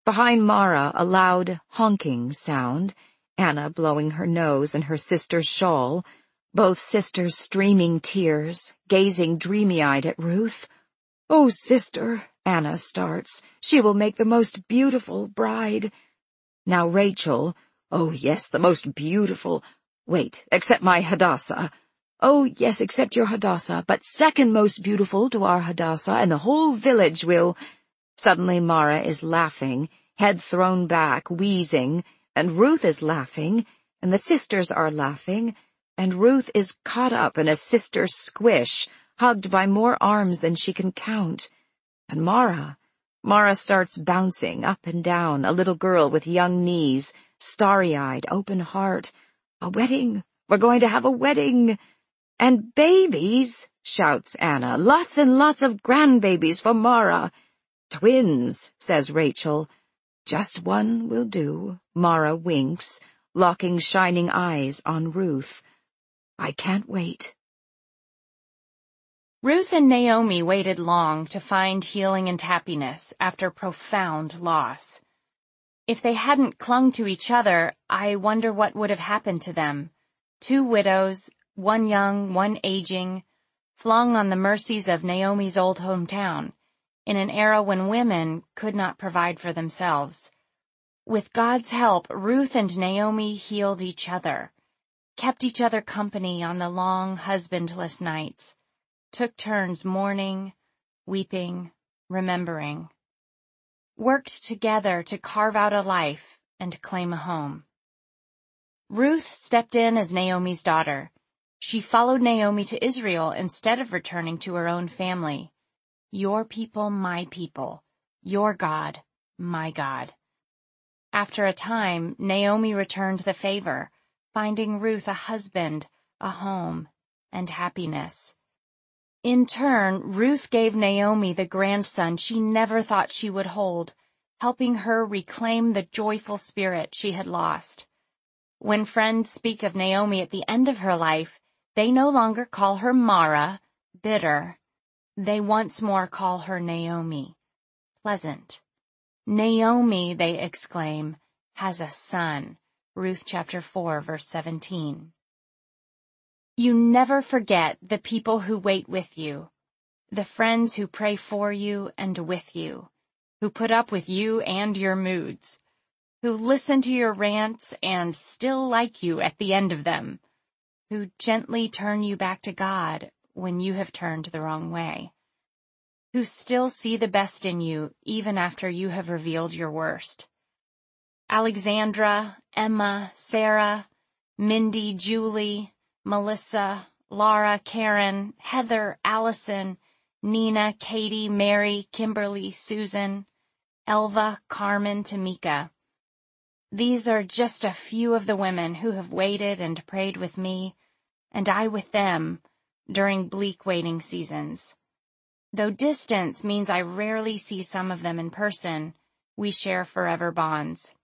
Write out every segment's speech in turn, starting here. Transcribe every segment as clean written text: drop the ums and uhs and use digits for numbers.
Behind Mara, a loud honking sound, Anna blowing her nose and her sister's shawl, both sisters streaming tears, gazing dreamy-eyed at Ruth. "Oh, sister," Anna starts, "she will make the most beautiful bride." Now Rachel, "Oh, yes, the most beautiful. Wait, except my Hadassah. Oh, yes, except your Hadassah, but second most beautiful to our Hadassah, and the whole village will—" Suddenly Mara is laughing, head thrown back, wheezing, and Ruth is laughing, and the sisters are laughing, and Ruth is caught up in a sister squish, hugged by more arms than she can count. And Mara starts bouncing up and down, a little girl with young knees, starry-eyed, open heart. "A wedding! We're going to have a wedding!" "And babies," shouts Anna. "Lots and lots of grandbabies for Mara." "Twins," says Rachel. "Just one will do," Mara winks, locking shining eyes on Ruth. "I can't wait." Ruth and Naomi waited long to find healing and happiness after profound loss. If they hadn't clung to each other, I wonder what would have happened to them. Two widows, one young, one aging, flung on the mercies of Naomi's old hometown, in an era when women could not provide for themselves. With God's help, Ruth and Naomi healed each other, kept each other company on the long husbandless nights, took turns mourning, weeping, remembering, worked together to carve out a life and claim a home. Ruth stepped in as Naomi's daughter. She followed Naomi to Israel instead of returning to her own family. Your people, my people. Your God, my God. After a time, Naomi returned the favor, finding Ruth a husband, a home, and happiness. In turn, Ruth gave Naomi the grandson she never thought she would hold, helping her reclaim the joyful spirit she had lost. When friends speak of Naomi at the end of her life, they no longer call her Mara, bitter. They once more call her Naomi, pleasant. "Naomi," they exclaim, "has a son." Ruth chapter 4, verse 17. You never forget the people who wait with you, the friends who pray for you and with you, who put up with you and your moods, who listen to your rants and still like you at the end of them, who gently turn you back to God when you have turned the wrong way, who still see the best in you even after you have revealed your worst. Alexandra, Emma, Sarah, Mindy, Julie, Melissa, Laura, Karen, Heather, Allison, Nina, Katie, Mary, Kimberly, Susan, Elva, Carmen, Tamika. These are just a few of the women who have waited and prayed with me, and I with them, during bleak waiting seasons. Though distance means I rarely see some of them in person, we share forever bonds.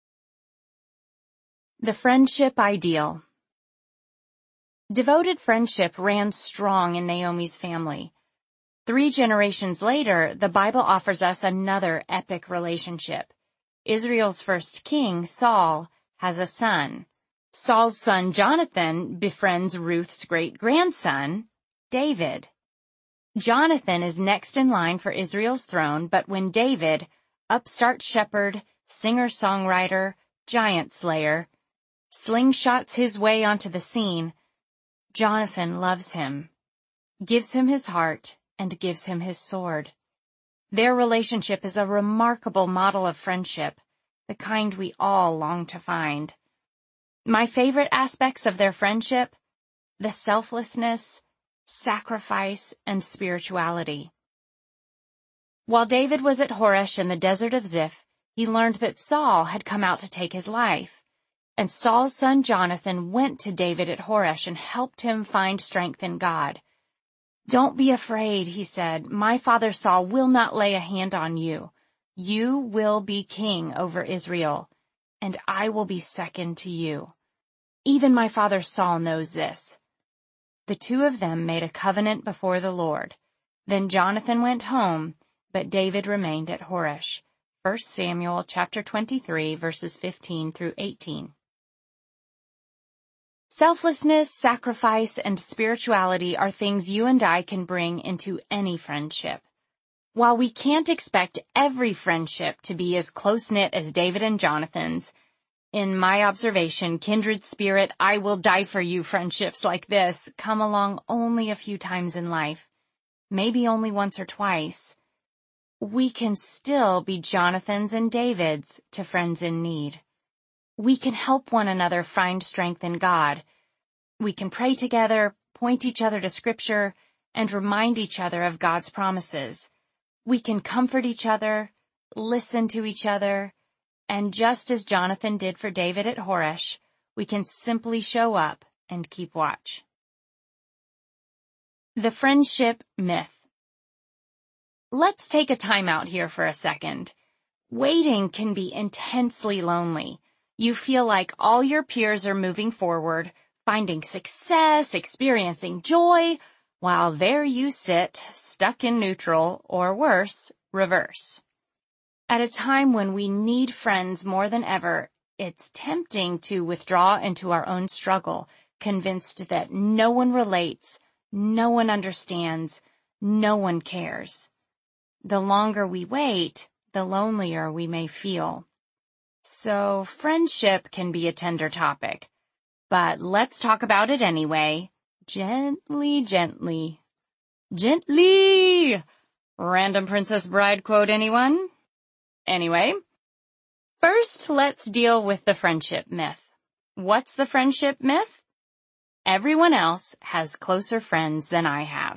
The friendship ideal. Devoted friendship ran strong in Naomi's family. 3 generations later, the Bible offers us another epic relationship. Israel's first king, Saul, has a son. Saul's son, Jonathan, befriends Ruth's great-grandson, David. Jonathan is next in line for Israel's throne, but when David, upstart shepherd, singer-songwriter, giant slayer, slingshots his way onto the scene, Jonathan loves him, gives him his heart, and gives him his sword. Their relationship is a remarkable model of friendship, the kind we all long to find. My favorite aspects of their friendship: the selflessness, sacrifice, and spirituality. While David was at Horesh in the desert of Ziph, he learned that Saul had come out to take his life. And Saul's son Jonathan went to David at Horesh and helped him find strength in God. "Don't be afraid," he said. "My father Saul will not lay a hand on you. You will be king over Israel, and I will be second to you. Even my father Saul knows this." The two of them made a covenant before the Lord. Then Jonathan went home, but David remained at Horesh. 1 Samuel chapter 23, verses 15 through 18. Selflessness, sacrifice, and spirituality are things you and I can bring into any friendship. While we can't expect every friendship to be as close-knit as David and Jonathan's, in my observation, kindred spirit, I will die for you friendships like this come along only a few times in life, maybe only once or twice. We can still be Jonathans and Davids to friends in need. We can help one another find strength in God. We can pray together, point each other to Scripture, and remind each other of God's promises. We can comfort each other, listen to each other, and just as Jonathan did for David at Horesh, we can simply show up and keep watch. The friendship myth. Let's take a time out here for a second. Waiting can be intensely lonely. You feel like all your peers are moving forward, finding success, experiencing joy, while there you sit, stuck in neutral, or worse, reverse. At a time when we need friends more than ever, it's tempting to withdraw into our own struggle, convinced that no one relates, no one understands, no one cares. The longer we wait, the lonelier we may feel. So friendship can be a tender topic, but let's talk about it anyway. Gently, gently. Gently! Random Princess Bride quote, anyone? Anyway, first let's deal with the friendship myth. What's the friendship myth? Everyone else has closer friends than I have.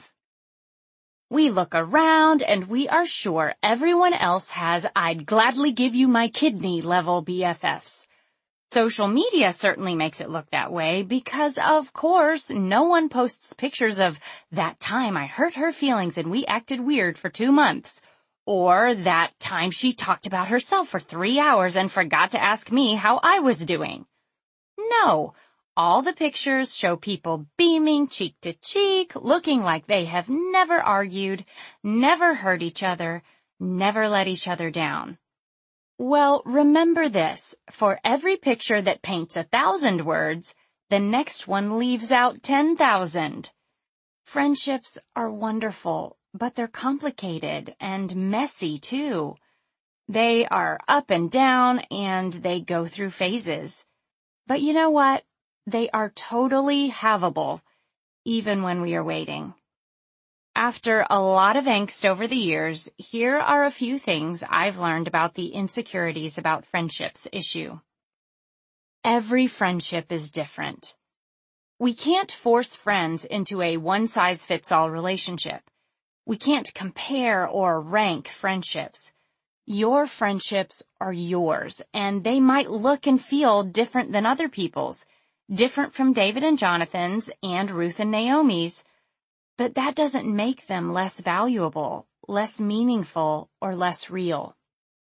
We look around and we are sure everyone else has I'd gladly give you my kidney level BFFs. Social media certainly makes it look that way because, of course, no one posts pictures of that time I hurt her feelings and we acted weird for 2 months. Or that time she talked about herself for 3 hours and forgot to ask me how I was doing. No, all the pictures show people beaming cheek to cheek, looking like they have never argued, never hurt each other, never let each other down. Well, remember this, for every picture that paints 1,000 words, the next one leaves out 10,000. Friendships are wonderful, but they're complicated and messy too. They are up and down and they go through phases. But you know what? They are totally havable, even when we are waiting. After a lot of angst over the years, here are a few things I've learned about the insecurities about friendships issue. Every friendship is different. We can't force friends into a one-size-fits-all relationship. We can't compare or rank friendships. Your friendships are yours, and they might look and feel different than other people's, different from David and Jonathan's and Ruth and Naomi's, but that doesn't make them less valuable, less meaningful, or less real.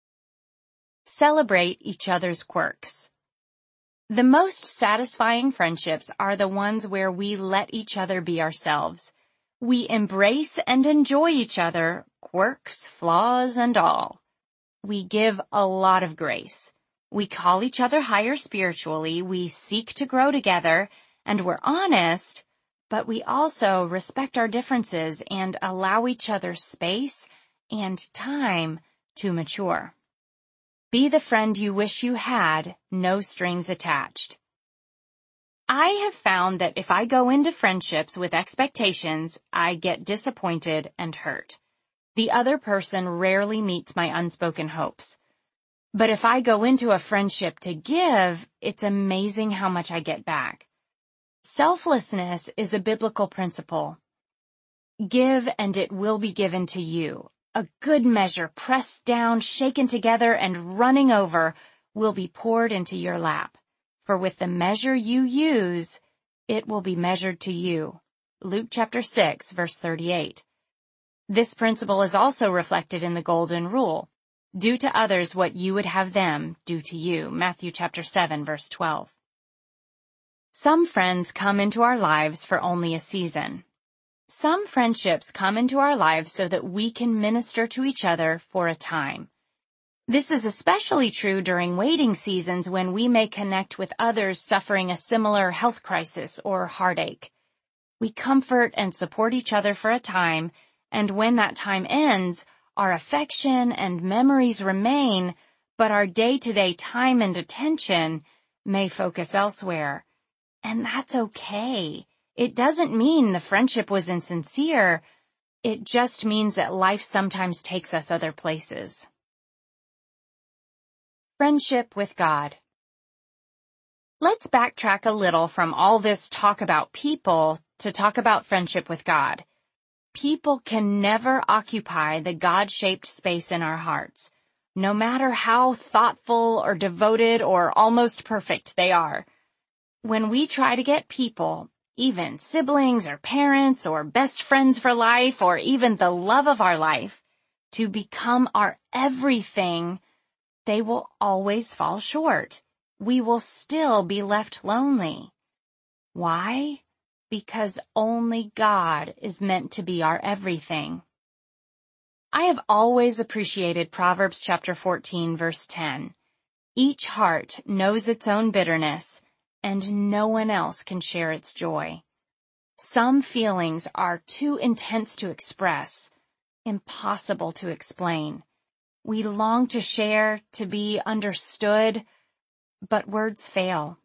Celebrate each other's quirks. The most satisfying friendships are the ones where we let each other be ourselves. We embrace and enjoy each other, quirks, flaws, and all. We give a lot of grace. We call each other higher spiritually, we seek to grow together, and we're honest, but we also respect our differences and allow each other space and time to mature. Be the friend you wish you had, no strings attached. I have found that if I go into friendships with expectations, I get disappointed and hurt. The other person rarely meets my unspoken hopes. But if I go into a friendship to give, it's amazing how much I get back. Selflessness is a biblical principle. Give and it will be given to you. A good measure, pressed down, shaken together, and running over, will be poured into your lap. For with the measure you use, it will be measured to you. Luke chapter 6, verse 38. This principle is also reflected in the Golden Rule. Do to others what you would have them do to you. Matthew chapter 7, verse 12. Some friends come into our lives for only a season. Some friendships come into our lives so that we can minister to each other for a time. This is especially true during waiting seasons when we may connect with others suffering a similar health crisis or heartache. We comfort and support each other for a time, and when that time ends, our affection and memories remain, but our day-to-day time and attention may focus elsewhere. And that's okay. It doesn't mean the friendship was insincere. It just means that life sometimes takes us other places. Friendship with God. Let's backtrack a little from all this talk about people to talk about friendship with God. People can never occupy the God-shaped space in our hearts, no matter how thoughtful or devoted or almost perfect they are. When we try to get people, even siblings or parents or best friends for life or even the love of our life, to become our everything, they will always fall short. We will still be left lonely. Why? Because only God is meant to be our everything. I have always appreciated Proverbs chapter 14, verse 10. Each heart knows its own bitterness, and no one else can share its joy. Some feelings are too intense to express, impossible to explain. We long to share, to be understood, but words fail.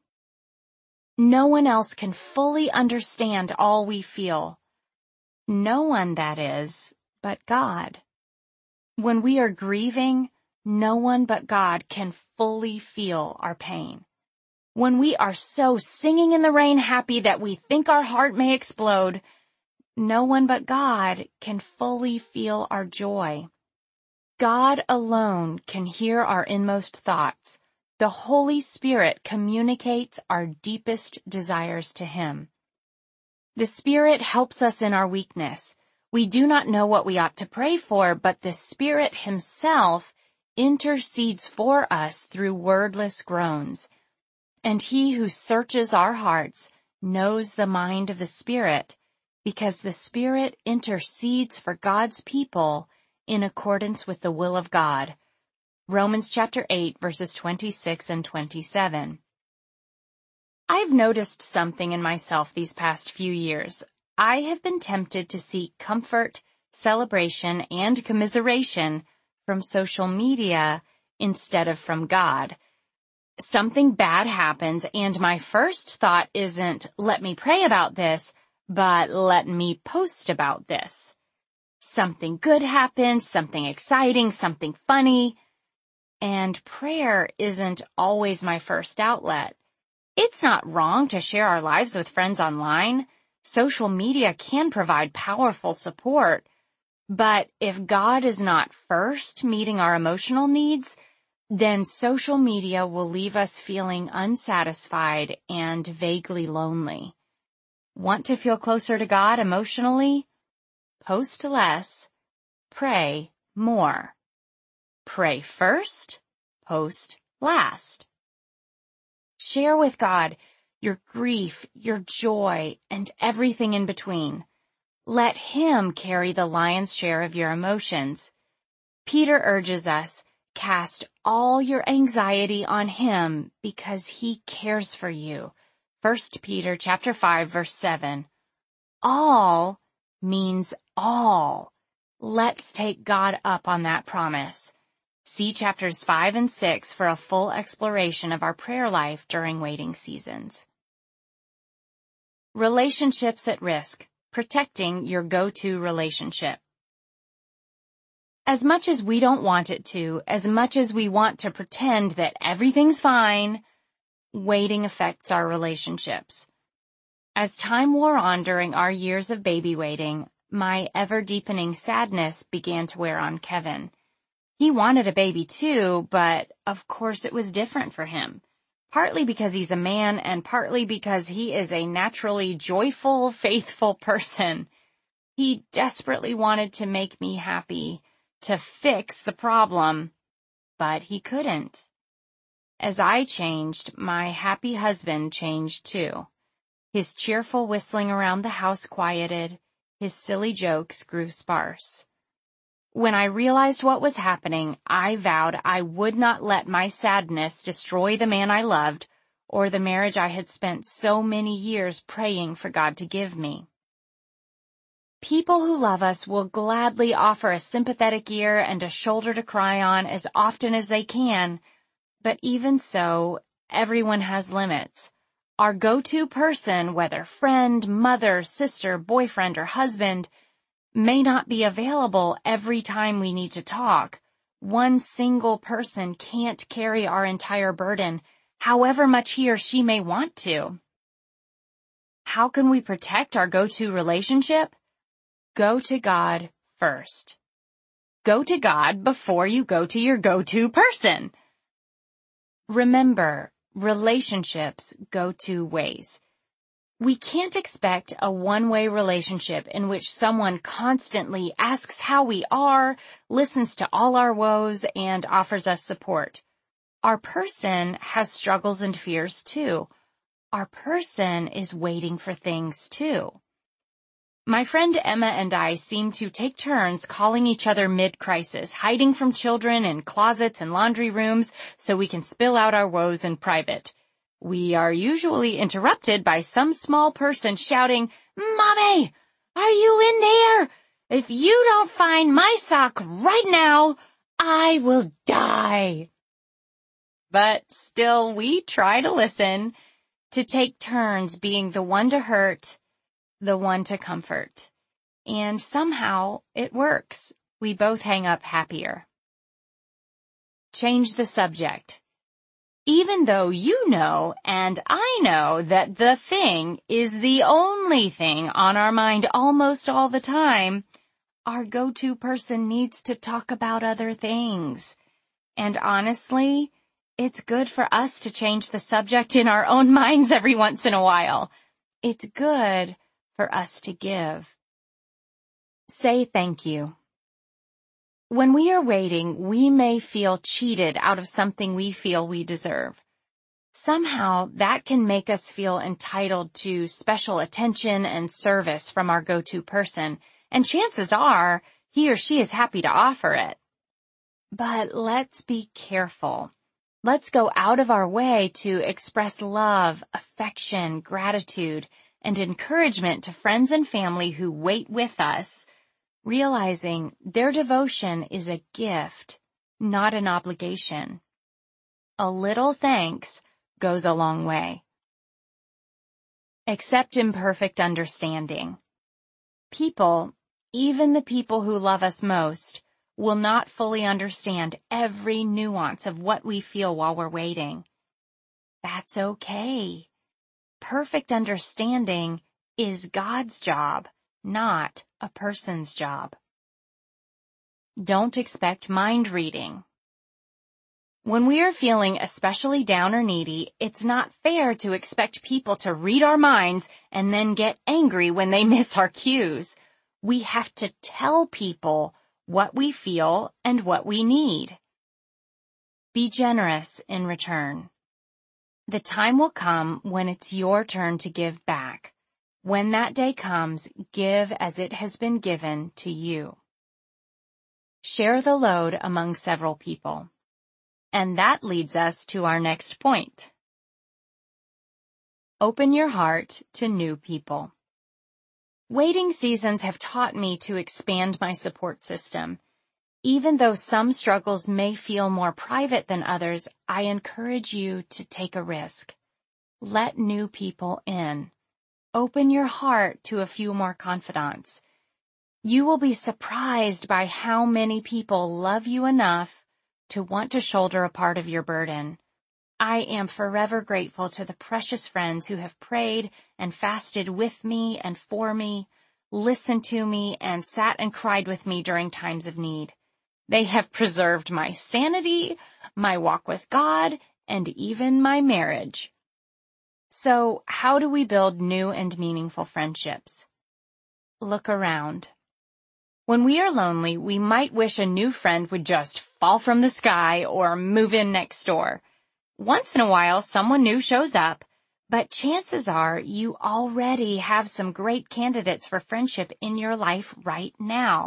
No one else can fully understand all we feel. No one, that is, but God. When we are grieving, no one but God can fully feel our pain. When we are so singing in the rain happy that we think our heart may explode, no one but God can fully feel our joy. God alone can hear our inmost thoughts. The Holy Spirit communicates our deepest desires to Him. The Spirit helps us in our weakness. We do not know what we ought to pray for, but the Spirit Himself intercedes for us through wordless groans. And He who searches our hearts knows the mind of the Spirit, because the Spirit intercedes for God's people in accordance with the will of God. Romans chapter 8, verses 26 and 27. I've noticed something in myself these past few years. I have been tempted to seek comfort, celebration, and commiseration from social media instead of from God. Something bad happens, and my first thought isn't, let me pray about this, but let me post about this. Something good happens, something exciting, something funny. And prayer isn't always my first outlet. It's not wrong to share our lives with friends online. Social media can provide powerful support. But if God is not first meeting our emotional needs, then social media will leave us feeling unsatisfied and vaguely lonely. Want to feel closer to God emotionally? Post less. Pray more. Pray first, post last. Share with God your grief, your joy, and everything in between. Let Him carry the lion's share of your emotions. Peter urges us, cast all your anxiety on Him because He cares for you. 1 Peter chapter 5, verse 7. All means all. Let's take God up on that promise. See chapters 5 and 6 for a full exploration of our prayer life during waiting seasons. Relationships at risk. Protecting your go-to relationship. As much as we don't want it to, as much as we want to pretend that everything's fine, waiting affects our relationships. As time wore on during our years of baby waiting, my ever-deepening sadness began to wear on Kevin. He wanted a baby too, but of course it was different for him. Partly because he's a man and partly because he is a naturally joyful, faithful person. He desperately wanted to make me happy, to fix the problem, but he couldn't. As I changed, my happy husband changed too. His cheerful whistling around the house quieted, his silly jokes grew sparse. When I realized what was happening, I vowed I would not let my sadness destroy the man I loved or the marriage I had spent so many years praying for God to give me. People who love us will gladly offer a sympathetic ear and a shoulder to cry on as often as they can, but even so, everyone has limits. Our go-to person, whether friend, mother, sister, boyfriend, or husband, may not be available every time we need to talk. One single person can't carry our entire burden, however much he or she may want to. How can we protect our go-to relationship? Go to God first. Go to God before you go to your go-to person. Remember, relationships go two ways. We can't expect a one-way relationship in which someone constantly asks how we are, listens to all our woes, and offers us support. Our person has struggles and fears too. Our person is waiting for things too. My friend Emma and I seem to take turns calling each other mid-crisis, hiding from children in closets and laundry rooms so we can spill out our woes in private. We are usually interrupted by some small person shouting, "Mommy, are you in there? If you don't find my sock right now, I will die." But still, we try to listen, to take turns being the one to hurt, the one to comfort. And somehow it works. We both hang up happier. Change the subject. Even though you know and I know that the thing is the only thing on our mind almost all the time, our go-to person needs to talk about other things. And honestly, it's good for us to change the subject in our own minds every once in a while. It's good for us to give. Say thank you. When we are waiting, we may feel cheated out of something we feel we deserve. Somehow, that can make us feel entitled to special attention and service from our go-to person, and chances are, he or she is happy to offer it. But let's be careful. Let's go out of our way to express love, affection, gratitude, and encouragement to friends and family who wait with us, realizing their devotion is a gift, not an obligation. A little thanks goes a long way. Accept imperfect understanding. People, even the people who love us most, will not fully understand every nuance of what we feel while we're waiting. That's okay. Perfect understanding is God's job, not a person's job. Don't expect mind reading. When we are feeling especially down or needy, it's not fair to expect people to read our minds and then get angry when they miss our cues. We have to tell people what we feel and what we need. Be generous in return. The time will come when it's your turn to give back. When that day comes, give as it has been given to you. Share the load among several people. And that leads us to our next point. Open your heart to new people. Waiting seasons have taught me to expand my support system. Even though some struggles may feel more private than others, I encourage you to take a risk. Let new people in. Open your heart to a few more confidants. You will be surprised by how many people love you enough to want to shoulder a part of your burden. I am forever grateful to the precious friends who have prayed and fasted with me and for me, listened to me, and sat and cried with me during times of need. They have preserved my sanity, my walk with God, and even my marriage. So, how do we build new and meaningful friendships? Look around. When we are lonely, we might wish a new friend would just fall from the sky or move in next door. Once in a while, someone new shows up, but chances are you already have some great candidates for friendship in your life right now.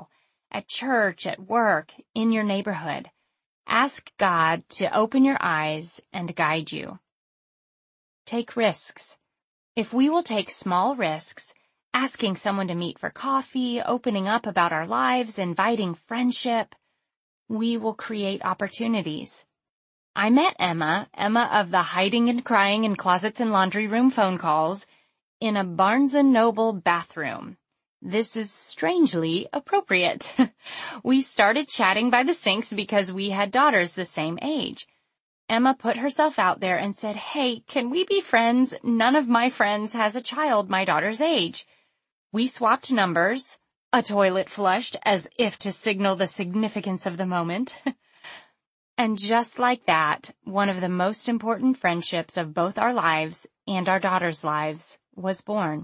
at church, at work, in your neighborhood. Ask God to open your eyes and guide you. Take risks. If we will take small risks, asking someone to meet for coffee, opening up about our lives, inviting friendship, we will create opportunities. I met Emma of the hiding and crying in closets and laundry room phone calls, in a Barnes & Noble bathroom. This is strangely appropriate. We started chatting by the sinks because we had daughters the same age. Emma put herself out there and said, "Hey, can we be friends? None of my friends has a child my daughter's age." We swapped numbers. A toilet flushed as if to signal the significance of the moment. And just like that, one of the most important friendships of both our lives and our daughters' lives was born.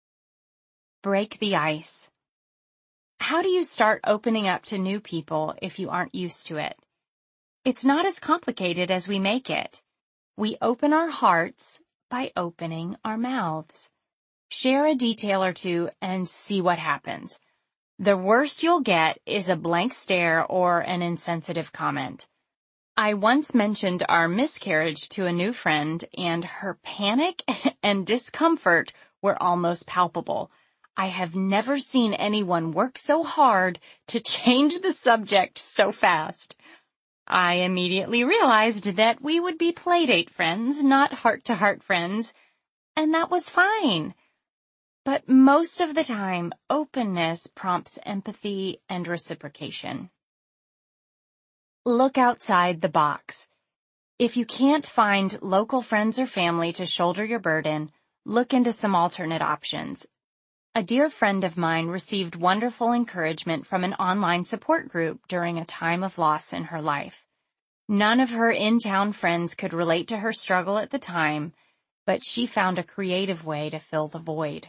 Break the ice. How do you start opening up to new people if you aren't used to it? It's not as complicated as we make it. We open our hearts by opening our mouths. Share a detail or two and see what happens. The worst you'll get is a blank stare or an insensitive comment. I once mentioned our miscarriage to a new friend, and her panic and discomfort were almost palpable. I have never seen anyone work so hard to change the subject so fast. I immediately realized that we would be playdate friends, not heart-to-heart friends, and that was fine. But most of the time, openness prompts empathy and reciprocation. Look outside the box. If you can't find local friends or family to shoulder your burden, look into some alternate options. A dear friend of mine received wonderful encouragement from an online support group during a time of loss in her life. None of her in-town friends could relate to her struggle at the time, but she found a creative way to fill the void.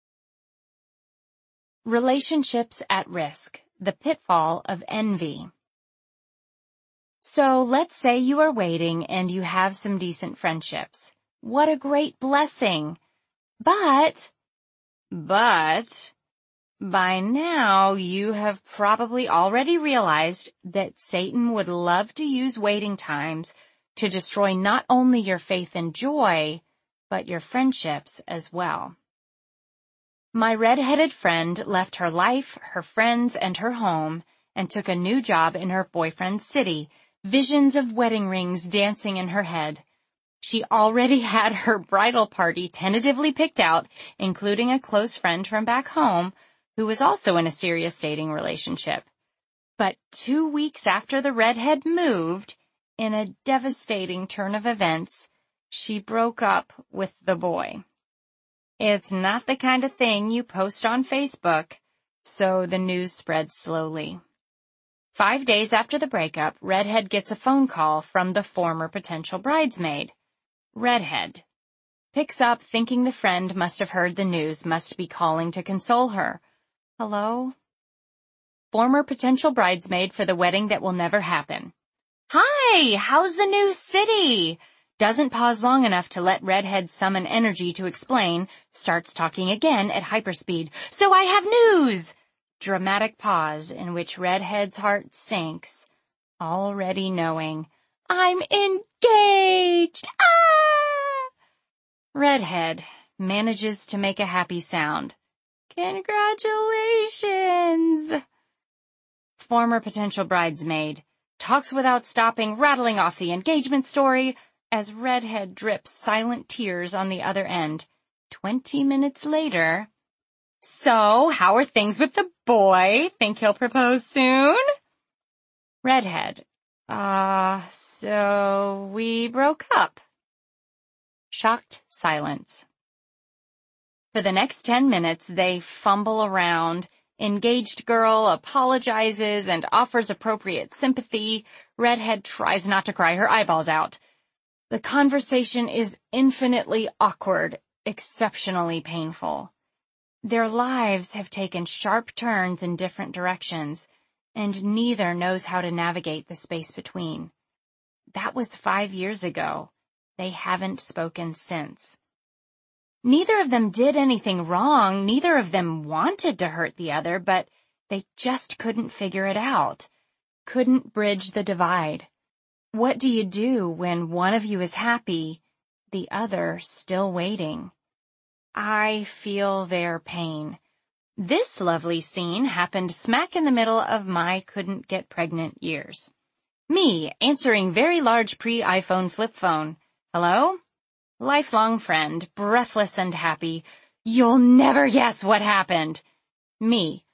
Relationships at risk, the pitfall of envy. So let's say you are waiting and you have some decent friendships. What a great blessing! But by now you have probably already realized that Satan would love to use waiting times to destroy not only your faith and joy, but your friendships as well. My red-headed friend left her life, her friends, and her home and took a new job in her boyfriend's city, visions of wedding rings dancing in her head. She already had her bridal party tentatively picked out, including a close friend from back home who was also in a serious dating relationship. But 2 weeks after the redhead moved, in a devastating turn of events, she broke up with the boy. It's not the kind of thing you post on Facebook, so the news spread slowly. 5 days after the breakup, Redhead gets a phone call from the former potential bridesmaid. Redhead picks up thinking the friend must have heard the news, must be calling to console her. Hello? Former potential bridesmaid for the wedding that will never happen. Hi, how's the new city? Doesn't pause long enough to let Redhead summon energy to explain, starts talking again at hyperspeed. So I have news! Dramatic pause in which Redhead's heart sinks, already knowing, I'm engaged! Ah! Redhead manages to make a happy sound. Congratulations! Former potential bridesmaid talks without stopping, rattling off the engagement story as Redhead drips silent tears on the other end. 20 minutes later, so how are things with the boy? Think he'll propose soon? Redhead, so we broke up. Shocked silence. For the next 10 minutes, they fumble around. Engaged girl apologizes and offers appropriate sympathy. Redhead tries not to cry her eyeballs out. The conversation is infinitely awkward, exceptionally painful. Their lives have taken sharp turns in different directions, and neither knows how to navigate the space between. That was 5 years ago. They haven't spoken since. Neither of them did anything wrong, neither of them wanted to hurt the other, but They just couldn't figure it out, couldn't bridge the divide. What do you do when one of you is happy, the other still waiting? I feel their pain. This lovely scene happened smack in the middle of my couldn't get pregnant years. Me answering very large pre-iPhone flip phone. Hello? Lifelong friend, breathless and happy. You'll never guess what happened. Me.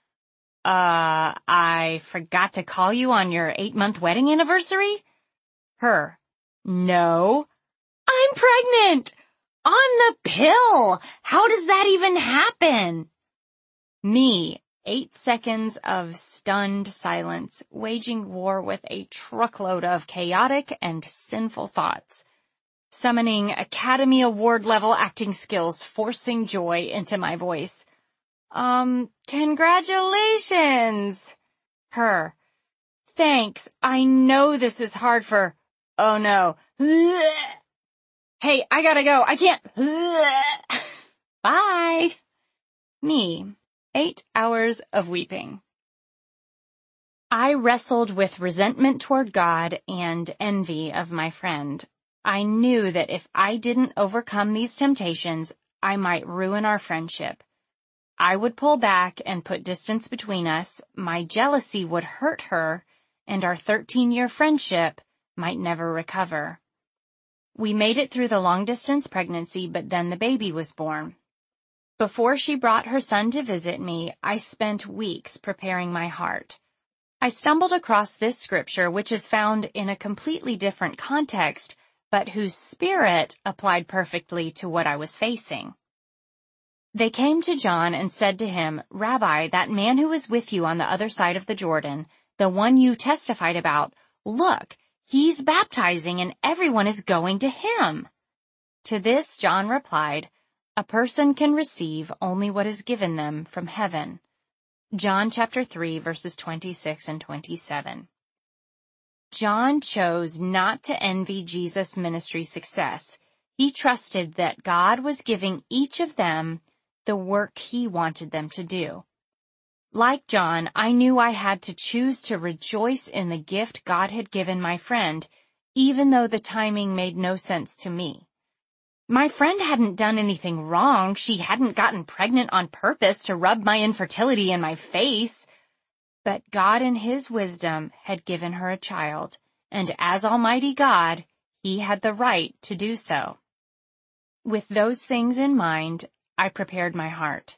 I forgot to call you on your 8-month wedding anniversary? Her. No. I'm pregnant! On the pill! How does that even happen? Me. 8 seconds of stunned silence, waging war with a truckload of chaotic and sinful thoughts. Summoning Academy Award level acting skills, forcing joy into my voice. Congratulations! Her. Thanks. I know this is hard for... Oh no. Hey, I gotta go. I can't. Bye. Me. 8 hours of weeping. I wrestled with resentment toward God and envy of my friend. I knew that if I didn't overcome these temptations, I might ruin our friendship. I would pull back and put distance between us, my jealousy would hurt her, and our 13-year friendship might never recover. We made it through the long-distance pregnancy, but then the baby was born. Before she brought her son to visit me, I spent weeks preparing my heart. I stumbled across this scripture, which is found in a completely different context, but whose spirit applied perfectly to what I was facing. They came to John and said to him, Rabbi, that man who was with you on the other side of the Jordan, the one you testified about, look, he's baptizing and everyone is going to him. To this John replied, a person can receive only what is given them from heaven. John chapter 3 verses 26 and 27. John chose not to envy Jesus' ministry success. He trusted that God was giving each of them the work he wanted them to do. Like John, I knew I had to choose to rejoice in the gift God had given my friend, even though the timing made no sense to me. My friend hadn't done anything wrong. She hadn't gotten pregnant on purpose to rub my infertility in my face. But God in his wisdom had given her a child, and as Almighty God, he had the right to do so. With those things in mind, I prepared my heart.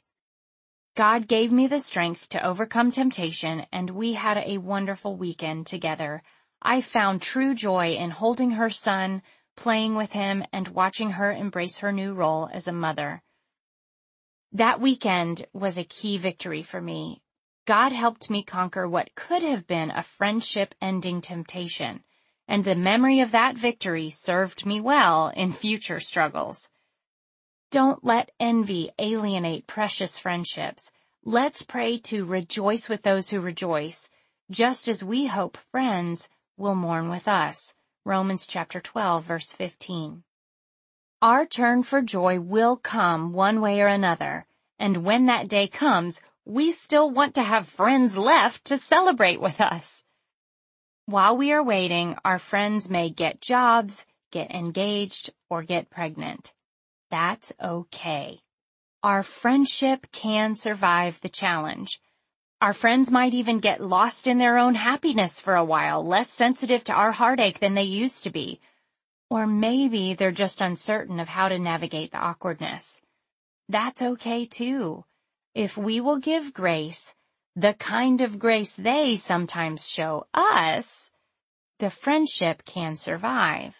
God gave me the strength to overcome temptation, and we had a wonderful weekend together. I found true joy in holding her son, playing with him, and watching her embrace her new role as a mother. That weekend was a key victory for me. God helped me conquer what could have been a friendship-ending temptation, and the memory of that victory served me well in future struggles. Don't let envy alienate precious friendships. Let's pray to rejoice with those who rejoice, just as we hope friends will mourn with us. Romans chapter 12, verse 15. Our turn for joy will come one way or another, and when that day comes, we still want to have friends left to celebrate with us. While we are waiting, our friends may get jobs, get engaged, or get pregnant. That's okay. Our friendship can survive the challenge. Our friends might even get lost in their own happiness for a while, less sensitive to our heartache than they used to be. Or maybe they're just uncertain of how to navigate the awkwardness. That's okay too. If we will give grace, the kind of grace they sometimes show us, the friendship can survive.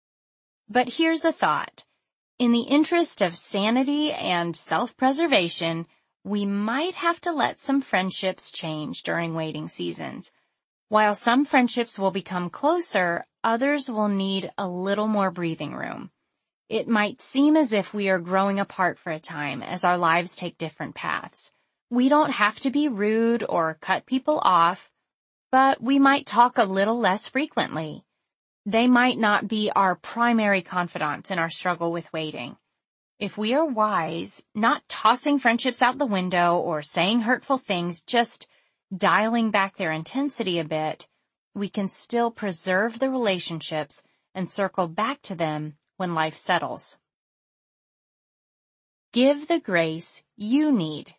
But here's a thought. In the interest of sanity and self-preservation, we might have to let some friendships change during waiting seasons. While some friendships will become closer, others will need a little more breathing room. It might seem as if we are growing apart for a time as our lives take different paths. We don't have to be rude or cut people off, but we might talk a little less frequently. They might not be our primary confidants in our struggle with waiting. If we are wise, not tossing friendships out the window or saying hurtful things, just dialing back their intensity a bit, we can still preserve the relationships and circle back to them when life settles. Give the grace you need.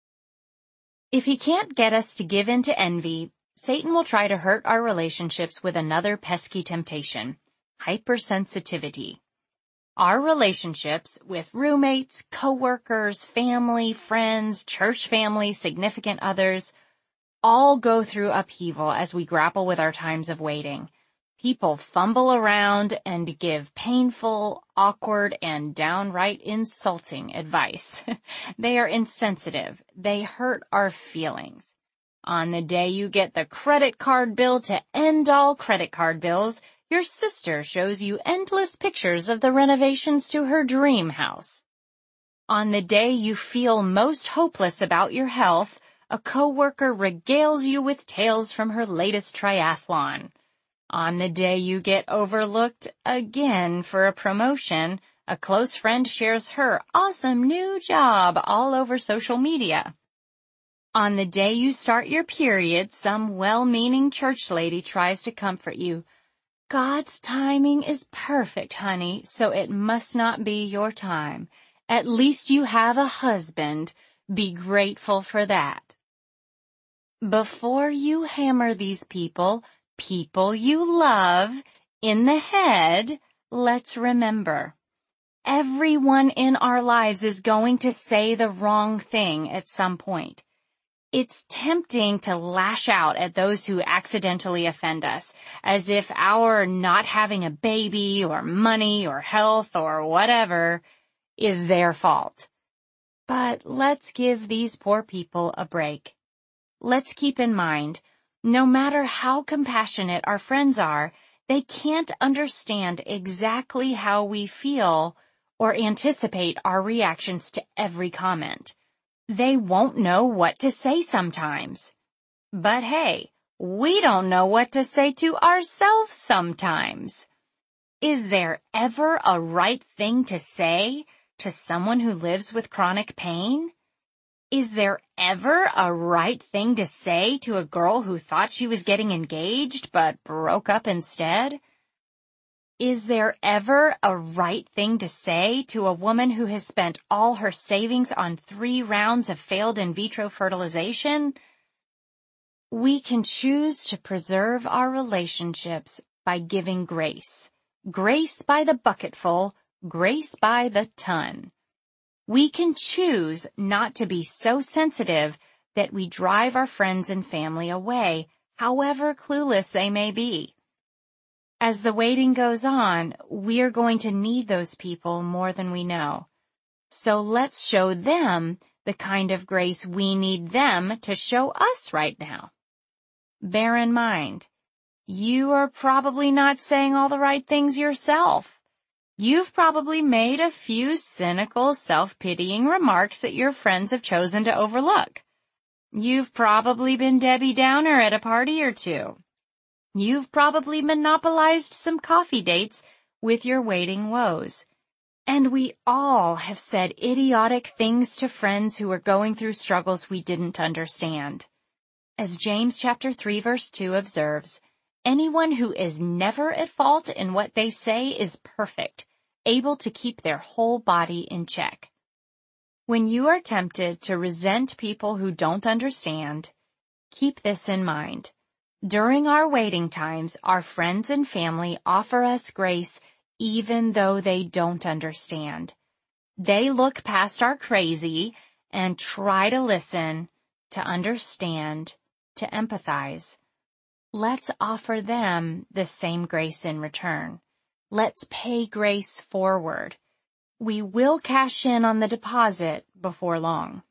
If he can't get us to give in to envy, Satan will try to hurt our relationships with another pesky temptation, hypersensitivity. Our relationships with roommates, coworkers, family, friends, church family, significant others, all go through upheaval as we grapple with our times of waiting. People fumble around and give painful, awkward, and downright insulting advice. They are insensitive. They hurt our feelings. On the day you get the credit card bill to end all credit card bills, your sister shows you endless pictures of the renovations to her dream house. On the day you feel most hopeless about your health, a coworker regales you with tales from her latest triathlon. On the day you get overlooked again for a promotion, a close friend shares her awesome new job all over social media. On the day you start your period, some well-meaning church lady tries to comfort you. God's timing is perfect, honey, so it must not be your time. At least you have a husband. Be grateful for that. Before you hammer these people you love, in the head, let's remember, everyone in our lives is going to say the wrong thing at some point. It's tempting to lash out at those who accidentally offend us, as if our not having a baby or money or health or whatever is their fault. But let's give these poor people a break. Let's keep in mind, no matter how compassionate our friends are, they can't understand exactly how we feel or anticipate our reactions to every comment. They won't know what to say sometimes. But hey, we don't know what to say to ourselves sometimes. Is there ever a right thing to say to someone who lives with chronic pain? Is there ever a right thing to say to a girl who thought she was getting engaged but broke up instead? Is there ever a right thing to say to a woman who has spent all her savings on 3 rounds of failed in vitro fertilization? We can choose to preserve our relationships by giving grace. Grace by the bucketful, grace by the ton. We can choose not to be so sensitive that we drive our friends and family away, however clueless they may be. As the waiting goes on, we are going to need those people more than we know. So let's show them the kind of grace we need them to show us right now. Bear in mind, you are probably not saying all the right things yourself. You've probably made a few cynical, self-pitying remarks that your friends have chosen to overlook. You've probably been Debbie Downer at a party or two. You've probably monopolized some coffee dates with your waiting woes. And we all have said idiotic things to friends who are going through struggles we didn't understand. As James chapter 3 verse 2 observes, anyone who is never at fault in what they say is perfect, able to keep their whole body in check. When you are tempted to resent people who don't understand, keep this in mind. During our waiting times, our friends and family offer us grace even though they don't understand. They look past our crazy and try to listen, to understand, to empathize. Let's offer them the same grace in return. Let's pay grace forward. We will cash in on the deposit before long.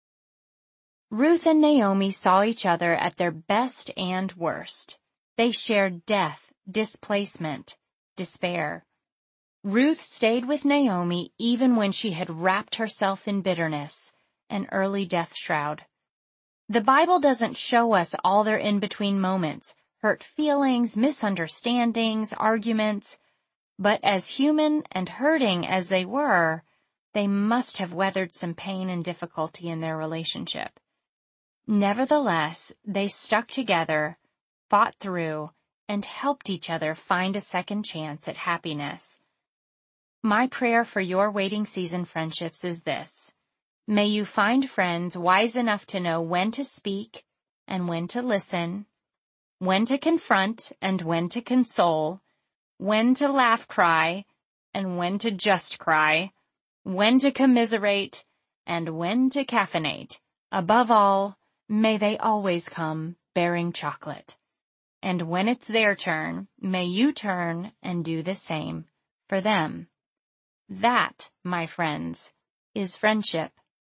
Ruth and Naomi saw each other at their best and worst. They shared death, displacement, despair. Ruth stayed with Naomi even when she had wrapped herself in bitterness, an early death shroud. The Bible doesn't show us all their in-between moments, hurt feelings, misunderstandings, arguments, but as human and hurting as they were, they must have weathered some pain and difficulty in their relationship. Nevertheless, they stuck together, fought through, and helped each other find a second chance at happiness. My prayer for your waiting season friendships is this: may you find friends wise enough to know when to speak and when to listen, when to confront and when to console, when to laugh cry and when to just cry, when to commiserate and when to caffeinate. Above all, may they always come bearing chocolate. And when it's their turn, may you turn and do the same for them. That, my friends, is friendship.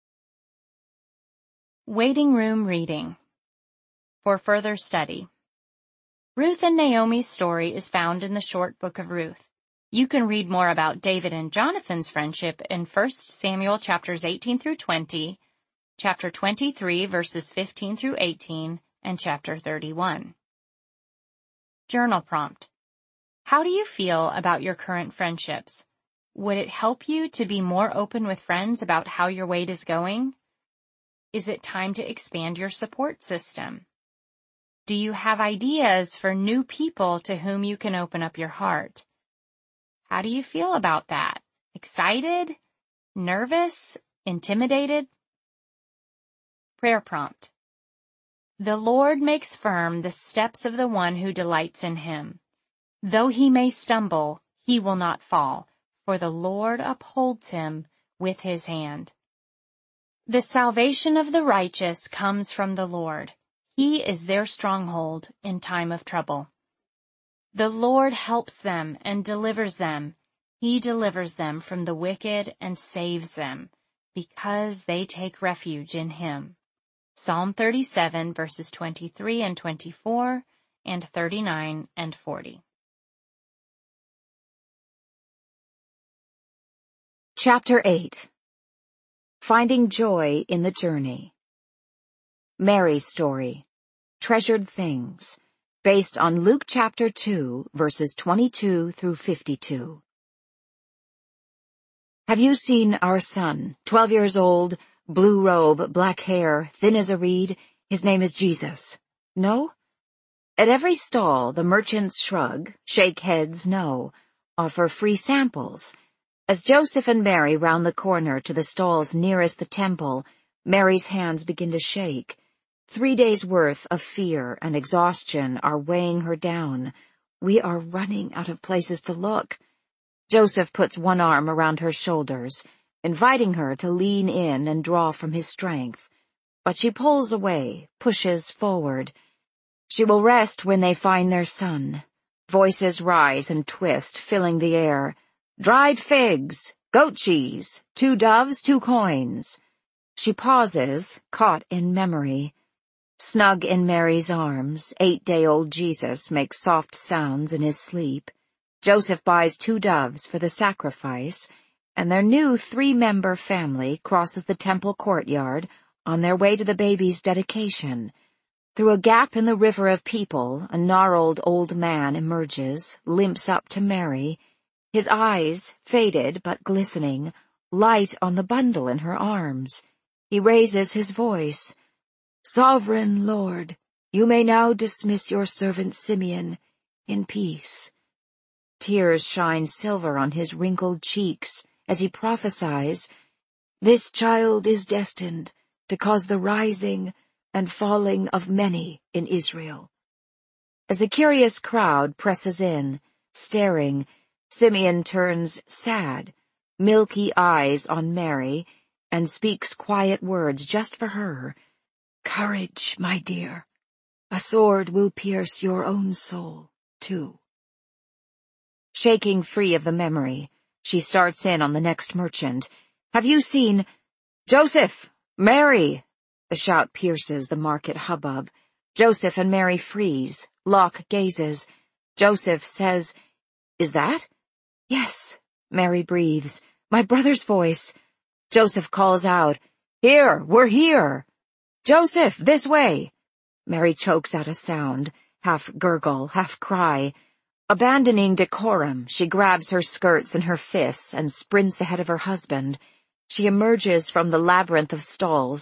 Waiting room reading. For further study. Ruth and Naomi's story is found in the short book of Ruth. You can read more about David and Jonathan's friendship in 1 Samuel chapters 18 through 20, chapter 23 verses 15 through 18, and chapter 31. Journal prompt. How do you feel about your current friendships? Would it help you to be more open with friends about how your wait is going? Is it time to expand your support system? Do you have ideas for new people to whom you can open up your heart? How do you feel about that? Excited? Nervous? Intimidated? Prayer prompt. The Lord makes firm the steps of the one who delights in him. Though he may stumble, he will not fall, for the Lord upholds him with his hand. The salvation of the righteous comes from the Lord. He is their stronghold in time of trouble. The Lord helps them and delivers them. He delivers them from the wicked and saves them, because they take refuge in him. Psalm 37 verses 23 and 24, and 39 and 40. Chapter 8. Finding Joy in the Journey. Mary's story, Treasured Things, based on Luke chapter 2, verses 22 through 52. Have you seen our son, 12 years old, blue robe, black hair, thin as a reed? His name is Jesus. No? At every stall, the merchants shrug, shake heads no, offer free samples. As Joseph and Mary round the corner to the stalls nearest the temple, Mary's hands begin to shake. 3 days' worth of fear and exhaustion are weighing her down. We are running out of places to look. Joseph puts one arm around her shoulders, inviting her to lean in and draw from his strength. But she pulls away, pushes forward. She will rest when they find their son. Voices rise and twist, filling the air. Dried figs, goat cheese, 2 doves, 2 coins. She pauses, caught in memory. Snug in Mary's arms, 8-day-old Jesus makes soft sounds in his sleep. Joseph buys 2 doves for the sacrifice, and their new 3-member family crosses the temple courtyard on their way to the baby's dedication. Through a gap in the river of people, a gnarled old man emerges, limps up to Mary, his eyes, faded but glistening, light on the bundle in her arms. He raises his voice. Sovereign Lord, you may now dismiss your servant Simeon in peace. Tears shine silver on his wrinkled cheeks as he prophesies, this child is destined to cause the rising and falling of many in Israel. As a curious crowd presses in, staring, Simeon turns sad, milky eyes on Mary, and speaks quiet words just for her. Courage, my dear. A sword will pierce your own soul, too. Shaking free of the memory, she starts in on the next merchant. Have you seen... Joseph! Mary! The shout pierces the market hubbub. Joseph and Mary freeze. Locke gazes. Joseph says, Is that? Yes, Mary breathes. My brother's voice. Joseph calls out, Here, we're here. Joseph, this way. Mary chokes out a sound, half gurgle, half cry. Abandoning decorum, she grabs her skirts in her fists and sprints ahead of her husband. She emerges from the labyrinth of stalls,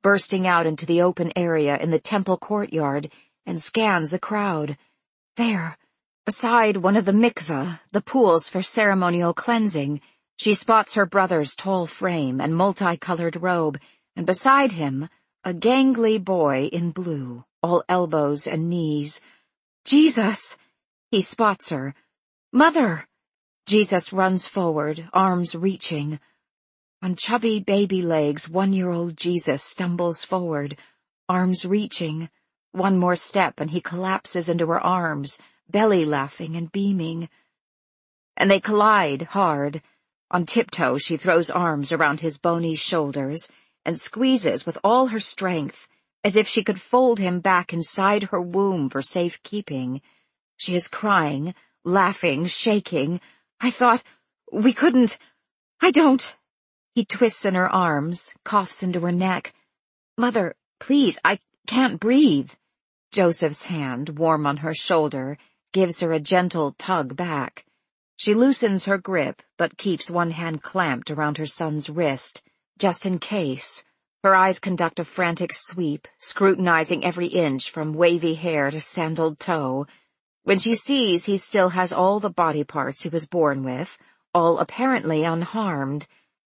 bursting out into the open area in the temple courtyard, and scans the crowd. There, beside one of the mikveh, the pools for ceremonial cleansing, she spots her brother's tall frame and multicolored robe, and beside him, a gangly boy in blue, all elbows and knees. Jesus! He spots her. Mother! Jesus runs forward, arms reaching. On chubby baby legs, 1-year-old Jesus stumbles forward, arms reaching. One more step and he collapses into her arms, belly laughing and beaming. And they collide hard. On tiptoe she throws arms around his bony shoulders and squeezes with all her strength, as if she could fold him back inside her womb for safekeeping. She is crying, laughing, shaking. I thought, we couldn't. I don't. He twists in her arms, coughs into her neck. Mother, please, I can't breathe. Joseph's hand, warm on her shoulder, gives her a gentle tug back. She loosens her grip, but keeps one hand clamped around her son's wrist, just in case. Her eyes conduct a frantic sweep, scrutinizing every inch from wavy hair to sandaled toe. When she sees he still has all the body parts he was born with, all apparently unharmed.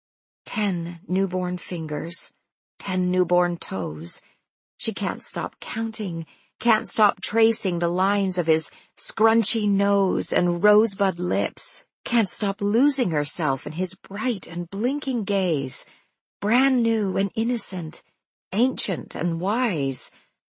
10 newborn fingers, 10 newborn toes. She can't stop counting, can't stop tracing the lines of his scrunchy nose and rosebud lips, can't stop losing herself in his bright and blinking gaze, brand new and innocent, ancient and wise.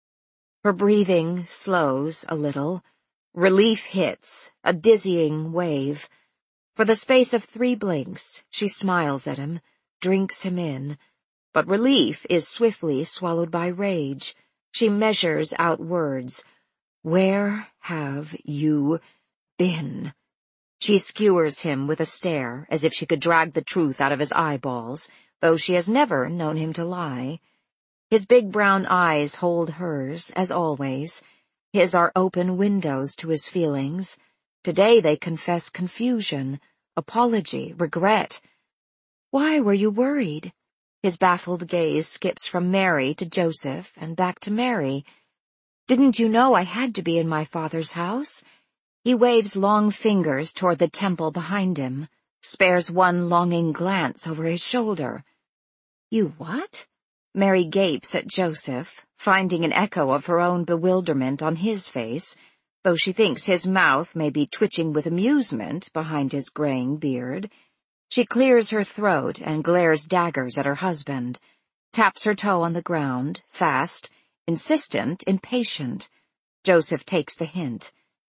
Her breathing slows a little. Relief hits, a dizzying wave. For the space of 3 blinks, she smiles at him, drinks him in. But relief is swiftly swallowed by rage. She measures out words. Where have you been? She skewers him with a stare, as if she could drag the truth out of his eyeballs, though she has never known him to lie. His big brown eyes hold hers, as always. His are open windows to his feelings. Today they confess confusion, apology, regret. Why were you worried? His baffled gaze skips from Mary to Joseph and back to Mary. Didn't you know I had to be in my father's house? He waves long fingers toward the temple behind him, spares one longing glance over his shoulder. You what? Mary gapes at Joseph, finding an echo of her own bewilderment on his face, though she thinks his mouth may be twitching with amusement behind his graying beard. She clears her throat and glares daggers at her husband, taps her toe on the ground, fast, insistent, impatient. Joseph takes the hint.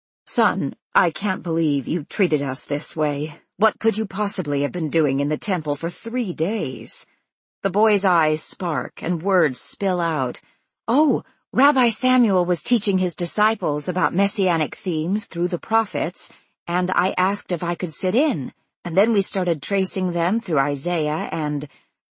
Son, I can't believe you treated us this way. What could you possibly have been doing in the temple for 3 days? The boy's eyes spark and words spill out. Oh, Rabbi Samuel was teaching his disciples about messianic themes through the prophets, and I asked if I could sit in, and then we started tracing them through Isaiah, and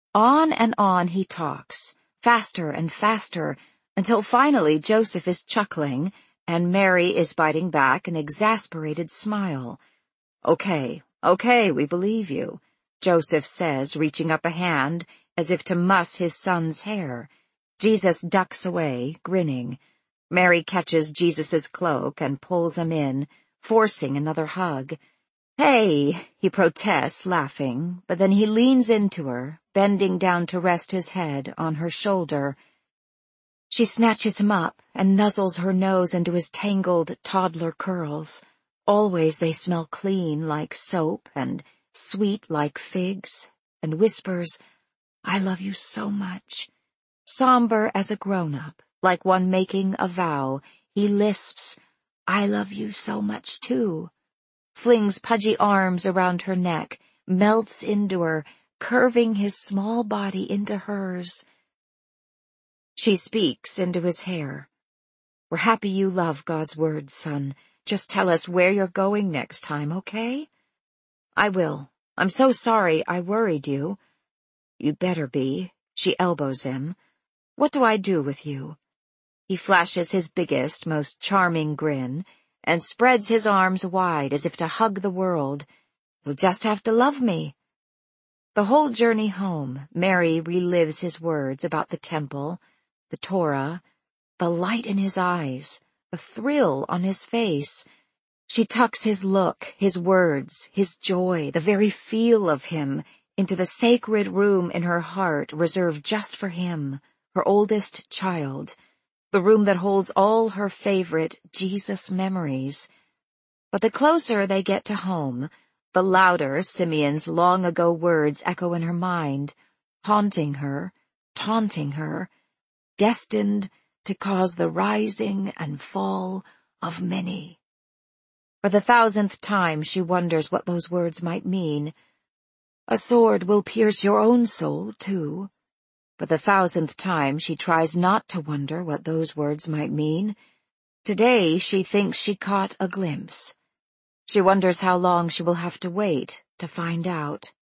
on he talks, faster and faster, until finally Joseph is chuckling, and Mary is biting back an exasperated smile. Okay, we believe you, Joseph says, reaching up a hand as if to muss his son's hair. Jesus ducks away, grinning. Mary catches Jesus's cloak and pulls him in, forcing another hug. Hey, he protests, laughing, but then he leans into her, bending down to rest his head on her shoulder. She snatches him up and nuzzles her nose into his tangled toddler curls. Always they smell clean like soap and sweet like figs, and whispers, I love you so much. Somber as a grown-up, like one making a vow, he lisps, I love you so much too. Flings pudgy arms around her neck, melts into her, curving his small body into hers. She speaks into his hair. We're happy you love God's word, son. Just tell us where you're going next time, okay? I will. I'm so sorry I worried you. You'd better be. She elbows him. What do I do with you? He flashes his biggest, most charming grin, and spreads his arms wide as if to hug the world. You'll just have to love me. The whole journey home, Mary relives his words about the temple, the Torah, the light in his eyes, the thrill on his face. She tucks his look, his words, his joy, the very feel of him, into the sacred room in her heart reserved just for him, her oldest child, the room that holds all her favorite Jesus memories. But the closer they get to home, the louder Simeon's long-ago words echo in her mind, haunting her, taunting her, destined to cause the rising and fall of many. For the 1,000th time she wonders what those words might mean. A sword will pierce your own soul, too. For the 1,000th time she tries not to wonder what those words might mean. Today she thinks she caught a glimpse. She wonders how long she will have to wait to find out.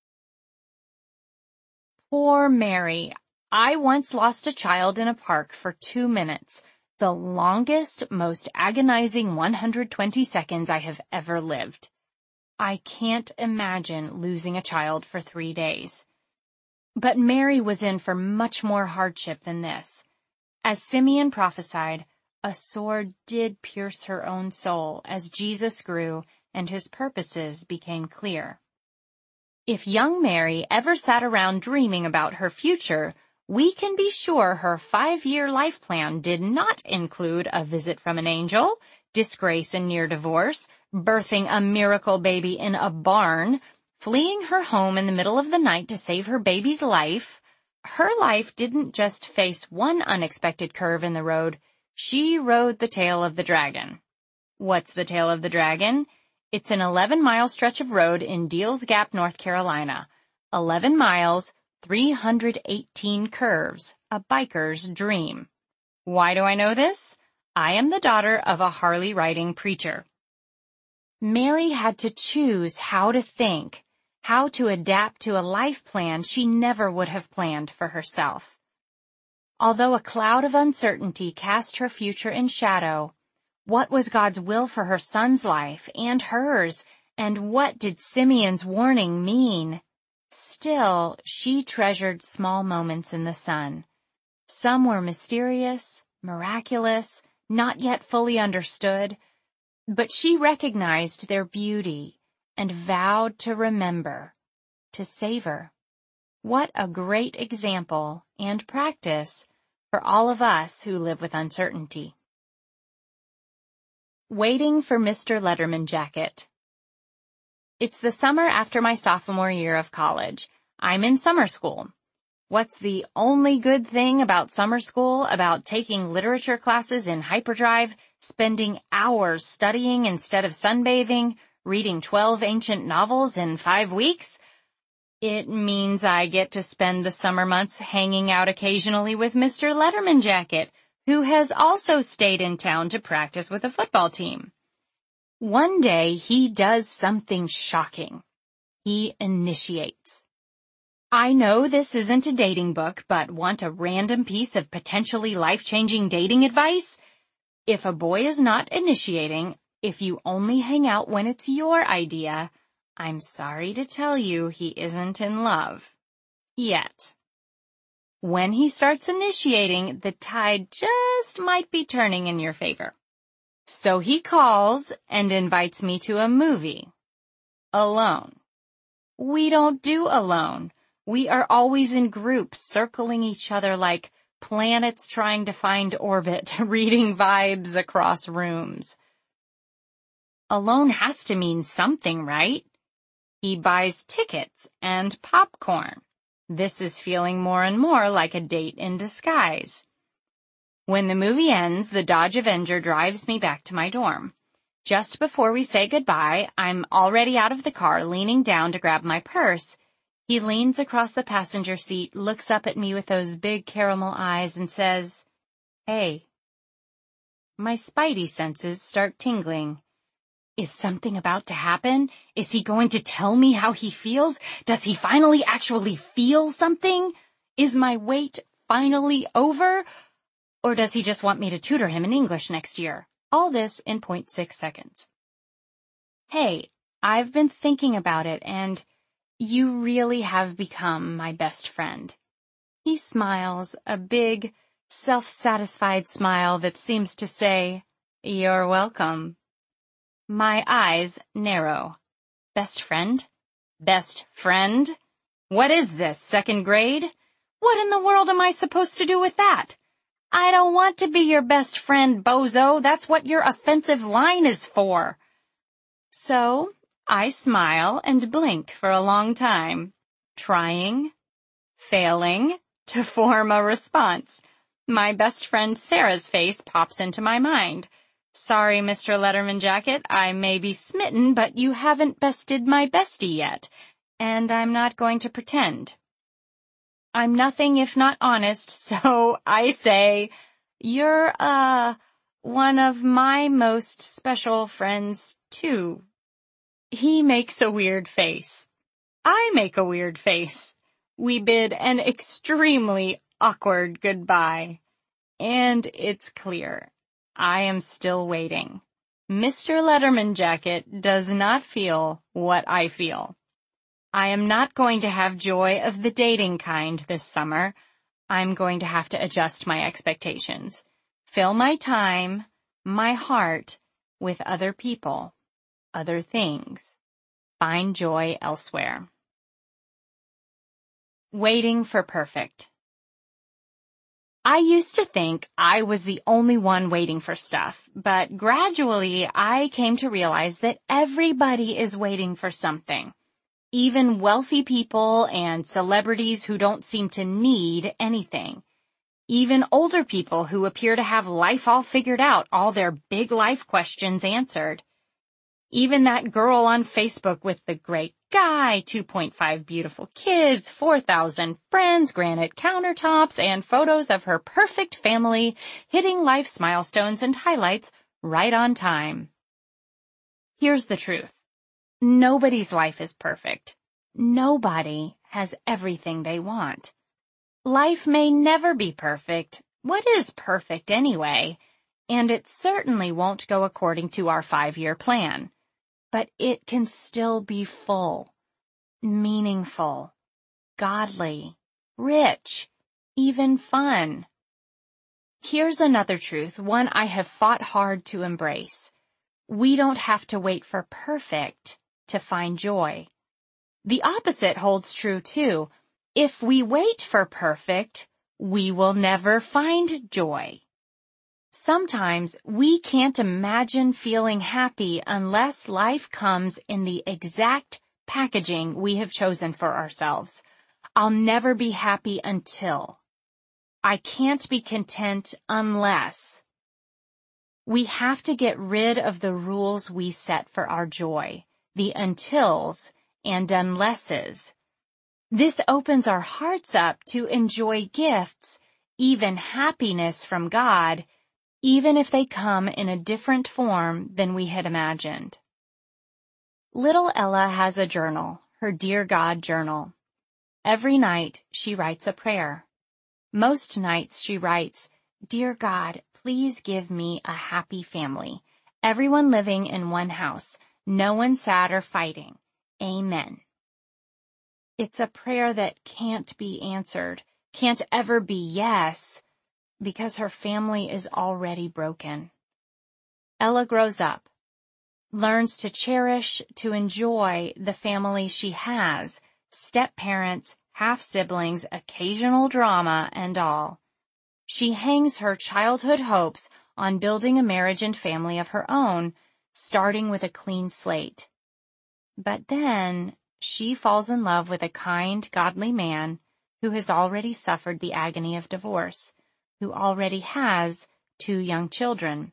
Poor Mary. I once lost a child in a park for 2 minutes. The longest, most agonizing 120 seconds I have ever lived. I can't imagine losing a child for 3 days. But Mary was in for much more hardship than this. As Simeon prophesied, a sword did pierce her own soul as Jesus grew and his purposes became clear. If young Mary ever sat around dreaming about her future, we can be sure her 5-year life plan did not include a visit from an angel, disgrace and near divorce, birthing a miracle baby in a barn, fleeing her home in the middle of the night to save her baby's life. Her life didn't just face one unexpected curve in the road. She rode the tail of the dragon. What's the tail of the dragon? It's an 11-mile stretch of road in Deals Gap, North Carolina. 11 miles, 318 curves, a biker's dream. Why do I know this? I am the daughter of a Harley-riding preacher. Mary had to choose how to think, how to adapt to a life plan she never would have planned for herself. Although a cloud of uncertainty cast her future in shadow, what was God's will for her son's life and hers, and what did Simeon's warning mean? Still, she treasured small moments in the sun. Some were mysterious, miraculous, not yet fully understood, but she recognized their beauty and vowed to remember, to savor. What a great example and practice for all of us who live with uncertainty. Waiting for Mr. Letterman jacket. It's the summer after my sophomore year of college. I'm in summer school. What's the only good thing about summer school, about taking literature classes in hyperdrive, spending hours studying instead of sunbathing, reading 12 ancient novels in 5 weeks? It means I get to spend the summer months hanging out occasionally with Mr. Letterman jacket, who has also stayed in town to practice with a football team. One day he does something shocking. He initiates. I know this isn't a dating book, but want a random piece of potentially life-changing dating advice? If a boy is not initiating, if you only hang out when it's your idea, I'm sorry to tell you he isn't in love. Yet. When he starts initiating, the tide just might be turning in your favor. So he calls and invites me to a movie. Alone. We don't do alone. We are always in groups, circling each other like planets trying to find orbit, reading vibes across rooms. Alone has to mean something, right? He buys tickets and popcorn. This is feeling more and more like a date in disguise. When the movie ends, the Dodge Avenger drives me back to my dorm. Just before we say goodbye, I'm already out of the car, leaning down to grab my purse. He leans across the passenger seat, looks up at me with those big caramel eyes, and says, "Hey." My spidey senses start tingling. Is something about to happen? Is he going to tell me how he feels? Does he finally actually feel something? Is my wait finally over? Or does he just want me to tutor him in English next year? All this in 0.6 seconds. Hey, I've been thinking about it, and You really have become my best friend. He smiles, a big, self-satisfied smile that seems to say, "You're welcome." My eyes narrow. Best friend? Best friend? What is this, second grade? What in the world am I supposed to do with that? I don't want to be your best friend, bozo. That's what your offensive line is for. So, I smile and blink for a long time, trying, failing to form a response. My best friend Sarah's face pops into my mind. "Sorry, Mr. Letterman Jacket, I may be smitten, but you haven't bested my bestie yet, and I'm not going to pretend. I'm nothing if not honest, so I say, you're, one of my most special friends, too." He makes a weird face. I make a weird face. We bid an extremely awkward goodbye. And it's clear. I am still waiting. Mr. Letterman Jacket does not feel what I feel. I am not going to have joy of the dating kind this summer. I'm going to have to adjust my expectations. Fill my time, my heart, with other people, other things. Find joy elsewhere. Waiting for perfect. I used to think I was the only one waiting for stuff, but gradually I came to realize that everybody is waiting for something. Even wealthy people and celebrities who don't seem to need anything. Even older people who appear to have life all figured out, all their big life questions answered. Even that girl on Facebook with the great guy, 2.5 beautiful kids, 4,000 friends, granite countertops, and photos of her perfect family hitting life's milestones and highlights right on time. Here's the truth. Nobody's life is perfect. Nobody has everything they want. Life may never be perfect. What is perfect anyway? And it certainly won't go according to our 5-year plan. But it can still be full, meaningful, godly, rich, even fun. Here's another truth, one I have fought hard to embrace. We don't have to wait for perfect to find joy. The opposite holds true too. If we wait for perfect, we will never find joy. Sometimes we can't imagine feeling happy unless life comes in the exact packaging we have chosen for ourselves. I'll never be happy until. I can't be content unless. We have to get rid of the rules we set for our joy, the untils and unlesses. This opens our hearts up to enjoy gifts, even happiness from God, even if they come in a different form than we had imagined. Little Ella has a journal, her Dear God journal. Every night she writes a prayer. Most nights she writes, "Dear God, please give me a happy family. Everyone living in one house. No one sad or fighting. Amen." It's a prayer that can't be answered, can't ever be yes, because her family is already broken. Ella grows up, learns to cherish, to enjoy the family she has, step-parents, half-siblings, occasional drama, and all. She hangs her childhood hopes on building a marriage and family of her own, starting with a clean slate. But then she falls in love with a kind, godly man who has already suffered the agony of divorce, who already has 2 young children.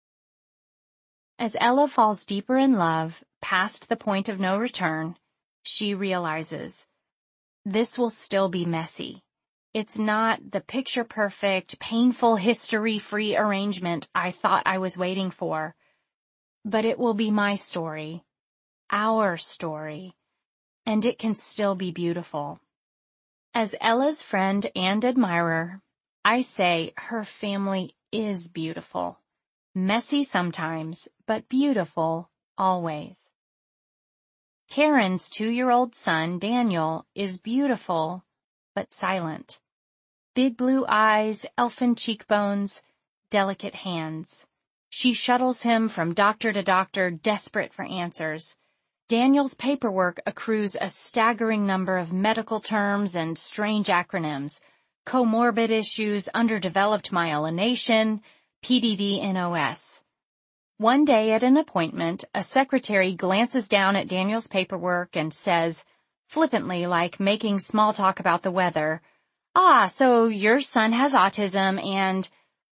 As Ella falls deeper in love, past the point of no return, she realizes, this will still be messy. It's not the picture-perfect, painful, history-free arrangement I thought I was waiting for, but it will be my story, our story, and it can still be beautiful. As Ella's friend and admirer, I say her family is beautiful. Messy sometimes, but beautiful always. Karen's 2-year-old son, Daniel, is beautiful, but silent. Big blue eyes, elfin cheekbones, delicate hands. She shuttles him from doctor to doctor, desperate for answers. Daniel's paperwork accrues a staggering number of medical terms and strange acronyms: comorbid issues, underdeveloped myelination, PDD-NOS. One day at an appointment, a secretary glances down at Daniel's paperwork and says, flippantly, like making small talk about the weather, so your son has autism and...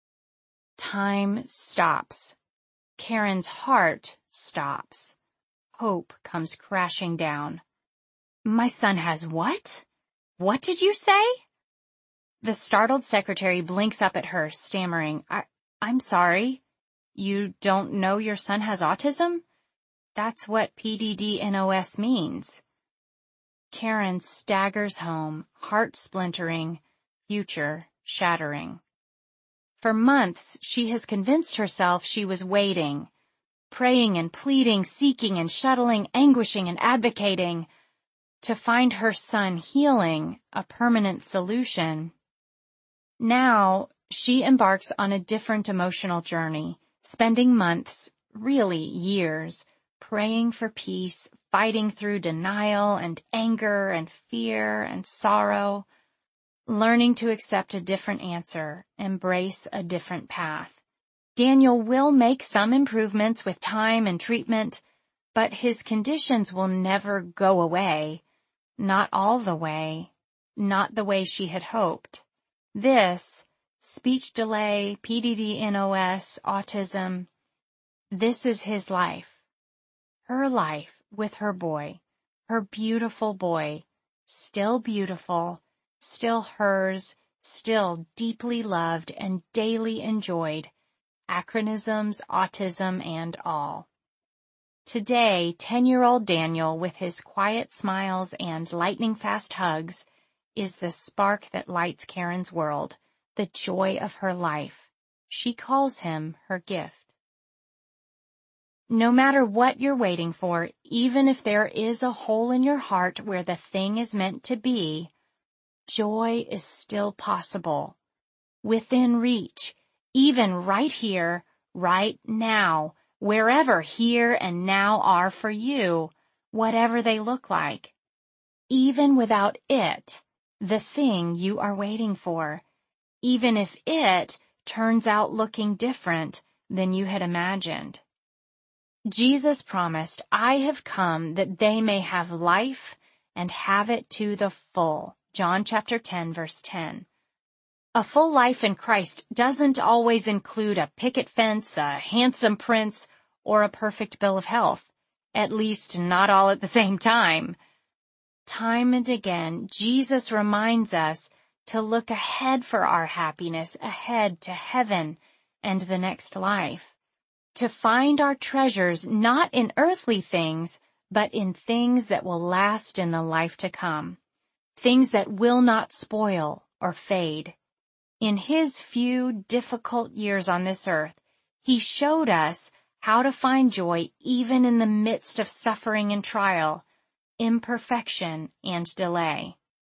Time stops. Karen's heart stops. Hope comes crashing down. My son has what? What did you say? The startled secretary blinks up at her, stammering, I'm sorry. You don't know your son has autism? That's what PDD-NOS means. Karen staggers home, heart splintering, future shattering. For months, she has convinced herself she was waiting, praying and pleading, seeking and shuttling, anguishing and advocating, to find her son healing, a permanent solution. Now, she embarks on a different emotional journey, spending months, really years, praying for peace, fighting through denial and anger and fear and sorrow, learning to accept a different answer, embrace a different path. Daniel will make some improvements with time and treatment, but his conditions will never go away. Not all the way. Not the way she had hoped. This, speech delay, PDD-NOS, autism, this is his life. Her life with her boy, her beautiful boy, still beautiful, still hers, still deeply loved and daily enjoyed, acronyms, autism, and all. Today, 10-year-old Daniel, with his quiet smiles and lightning-fast hugs, is the spark that lights Karen's world, the joy of her life. She calls him her gift. No matter what you're waiting for, even if there is a hole in your heart where the thing is meant to be, joy is still possible, within reach, even right here, right now, wherever here and now are for you, whatever they look like. Even without it, the thing you are waiting for, even if it turns out looking different than you had imagined. Jesus promised, I have come that they may have life and have it to the full. John chapter 10, verse 10. A full life in Christ doesn't always include a picket fence, a handsome prince, or a perfect bill of health. At least not all at the same time. Time and again, Jesus reminds us to look ahead for our happiness, ahead to heaven and the next life. To find our treasures not in earthly things, but in things that will last in the life to come. Things that will not spoil or fade. In his few difficult years on this earth, he showed us how to find joy even in the midst of suffering and trial, imperfection and delay.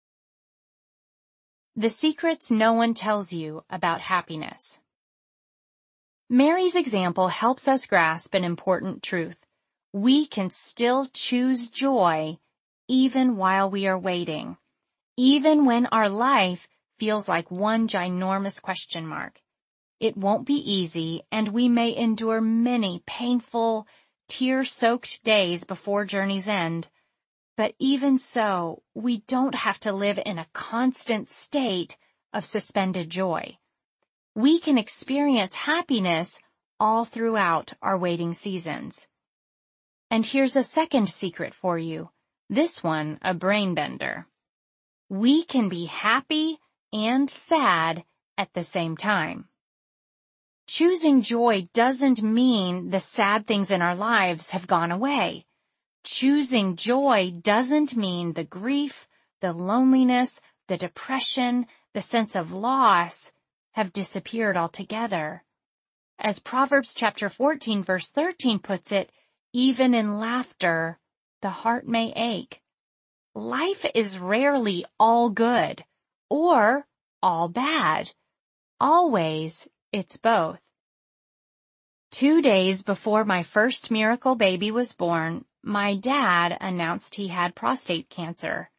The secrets no one tells you about happiness. Mary's example helps us grasp an important truth. We can still choose joy even while we are waiting, even when our life feels like one ginormous question mark. It won't be easy, and we may endure many painful, tear-soaked days before journey's end. But even so, we don't have to live in a constant state of suspended joy. We can experience happiness all throughout our waiting seasons. And here's a second secret for you. This one, a brain bender. We can be happy and sad at the same time. Choosing joy doesn't mean the sad things in our lives have gone away. Choosing joy doesn't mean the grief, the loneliness, the depression, the sense of loss have disappeared altogether. As Proverbs chapter 14 verse 13 puts it, even in laughter, the heart may ache. Life is rarely all good or all bad. Always, it's both. 2 days before my first miracle baby was born, my dad announced he had prostate cancer.